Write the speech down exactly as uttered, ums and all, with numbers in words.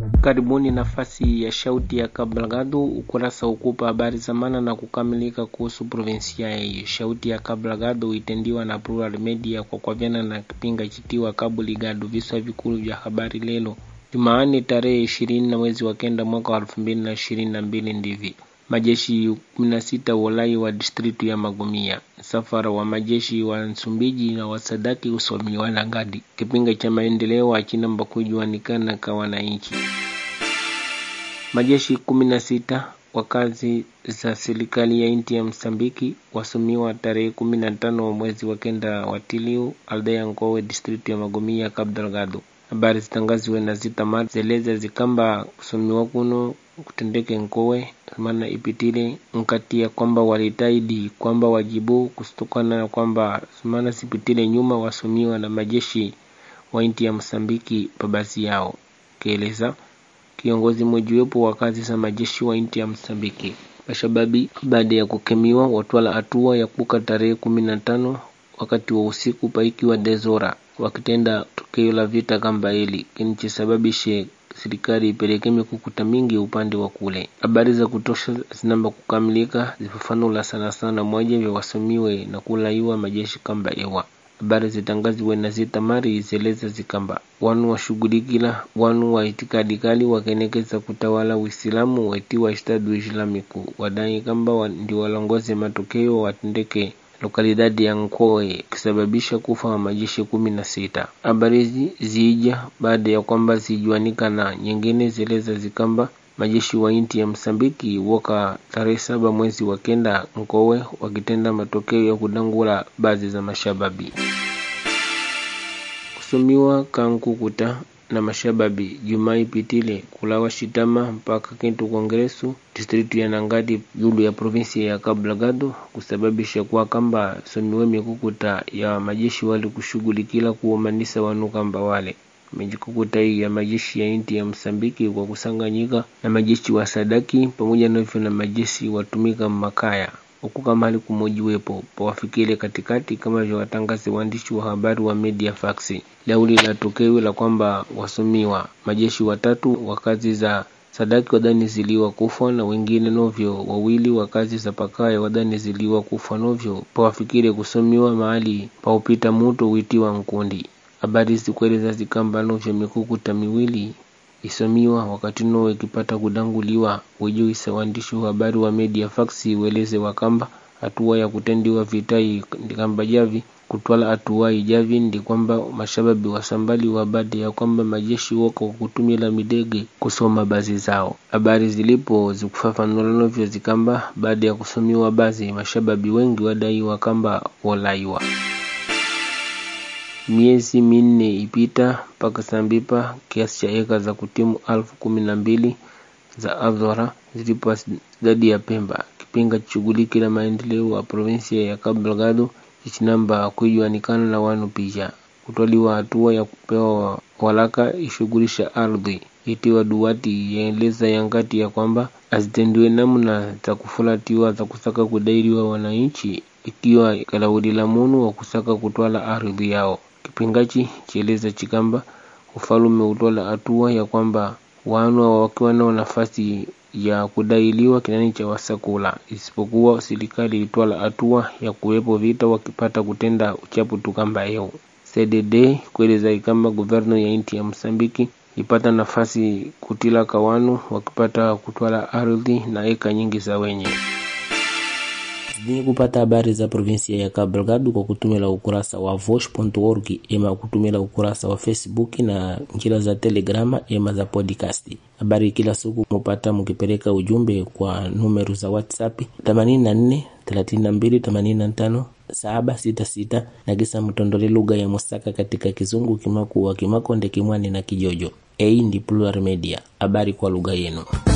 Karibuni nafasi ya Shauti ya Cabo Delgado, ukurasa ukupa habari za maana na kukamilika kuhusu provinsia hiyo. Shauti ya Cabo Delgado itendiwa na Plural Media kwa kwavyana na kipinga chitiwa Cabo Delgado. Viswa vikulu vya habari lelo Jumaani tarehe ishirini na mwezi wa kenda mwaka wa elfu mbili na ishirini na mbili ndivi. Majeshi kumi na sita walai wa distritu ya Magomia. Safara wa majeshi wa Msumbiji na wasadaki usomiwa na Ngadi. Kipinga cha maendeleo achina mbakujuanikana kwa wananchi. Majeshi kumi na sita wakazi za serikali ya inti ya Msambiki wasumiwa tarehe kumi na tano wa mwezi wa kenda watiliu aldea Nkowe distritu ya Magomia Cabo Delgado. Habari zitangaziwe na Zitamar zeleza zikamba kusumiwa kuno kutendeke Nkowe maana ipitile nkati ya kwamba walitaidi kwamba wajibu kustukana na kwamba maana sipitile nyuma wasumiwa na majeshi wa inti ya Msambiki babasi yao. Kieleza kiongozi mojuwepo wa kazi za majeshi wa inti ya Msambiki. Mashababi baada ya kukemiwa watwala hatua ya kuka tarehe kumi na tano wakati wa usiku paiki wa Dezora wakitenda tukio la vita kamba hili kinichisababishe serikali ipeleke mikukuta mingi upande wa kule. Habari za kutosha zinamba kukamilika zifafanula sana sana moja vya wasomiwe na kulaiwa majeshi kamba ewa. Habari zitangaziwe na Zitamari zeleza zikamba wanu washugulikila wanu wa itikadi kali wakenekeza kutawala Uislamu waitiwa Estado Islamiku wadai kamba wa ndi walongoze matokeo watendeke lokalidadi ya Nkowe kisababisha kufa wa majeshi kumi na sita. Habari zi ziija baada ya kwamba zijuanika na nyingine zeleza zikamba majeshi wa inti ya Msambiki woka tarehe saba mwezi wa kenda Nkowe wakitenda matokeo ya kudangula baadhi za mashababi. Kusumiwa kankukuta na mashababi Jumai pitile kulawa shitama mpaka Kentu Kongresu distritu ya Nangadi yulu ya provinsi ya Cabo Delgado kusababisha kwa kamba sumiwe mikukuta ya majeshi wali kushugulikila kuomanisa wanu kamba wale. Mejikukuta hii ya majeshi ya inti ya Msambiki kwa kusanganyika na majeshi wa Sadaki pamoja na hivyo na majeshi watumika Makaya. Huku kama hali kumojiwepo pawafikile katikati kama vya watangazi waandishi wa habari wa Media Faxi. Lauli la tukeo la kwamba wasumiwa majeshi watatu wakazi za Sadaki wadani ziliwa kufa na wengine novyo wawili wakazi za Pakaya wadani ziliwa kufa novyo pawafikile kusumiwa mahali paupita muto witiwa Nkundi. Habari zikueleza zikamba novyo mikukuta miwili isomiwa wakati no ikipata kudanguliwa wejuisa waandishi wa habari wa Media Faxi weleze wakamba hatua ya kutendiwa vitai ndikamba javi kutwala hatua ijavi ndi kwamba mashababi wasambali wa baada ya kwamba majeshi wako kutumila midege kusoma bazi zao. Habari zilipo zikufafanula novyo zikamba baada ya kusomiwa bazi mashababi wengi wadai wakamba walaiwa. Miezi minne ipita mpaka sambipa kiasi cha eka za kutimu alfu kumi na mbili za Azora zilipo zadi ya Pemba. Kipinga chuguliki la maendeleo wa provinsia ya Cabo Delgado chichinamba kujuanikana na wanu pija kutwaliwa hatua ya kupewa walaka ishugulisha ardhi itiwa duwati yaeleza yangati ya kwamba azitendiwe namna za kufulatiwa za kusaka kudairiwa wananchi ikiwa kalaudi la munu wa kusaka kutwala ardhi yao. Kipingachi chieleza chikamba ufalume utwala hatua ya kwamba wanu wakiwa na nafasi ya kudailiwa kinani cha wasakula isipokuwa serikali itwala hatua ya kuwepo vita wakipata kutenda uchapu tukamba yao. C D D kueleza ikamba guverno ya inti ya Msambiki ipata nafasi kutila kawanu wakipata kutwala ardhi na eka nyingi za wenye. Zidini kupata habari za provinsia ya Cabo Delgado kwa kutumila ukurasa wa voice dot org ema kutumila ukurasa wa Facebook na njila za Telegrama ema za podcast. Habari kila siku mupata mukipeleka ujumbe kwa numeru za WhatsApp themanini na nne thelathini na mbili themanini na tano saba sita sita na kisa mtondole lugha ya Musaka katika Kizungu, Kimakuwa, Kimakonde, Kimwani na Kijojo. Hii ndi Plural Media, habari kwa lugha yenu.